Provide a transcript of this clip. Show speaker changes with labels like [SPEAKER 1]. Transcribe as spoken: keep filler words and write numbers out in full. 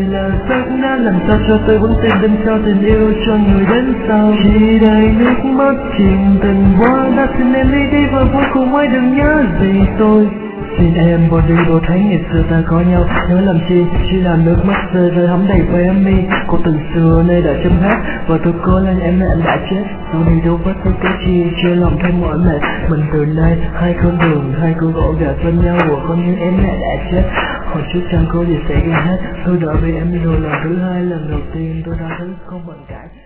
[SPEAKER 1] là xác nát, làm sao cho tôi vững tin đêm sau tình yêu cho người đến sau. Chỉ đầy nước mắt chìm tình hoa đã xin em đi đi và cuối cùng ai đừng nhớ gì tôi. Xin em bỏ đi bộ thấy ngày xưa ta có nhau, nhớ làm chi chỉ làm nước mắt rơi rơi thấm đầy khóe mi. Cô từng xưa nơi đã chấm hát và tôi cố lên em nên anh đã chết. Sau đi đâu vết tôi cái chi chia lòng thêm mỏi mệt. Mình từ nay hai con đường hai con gỗ gạt bên nhau và con như em lại đã chết. Hồi trước chẳng có gì xảy ra hết, tôi đã bị em đi rồi lần thứ hai, lần đầu tiên tôi đã thứ không bằng cãi.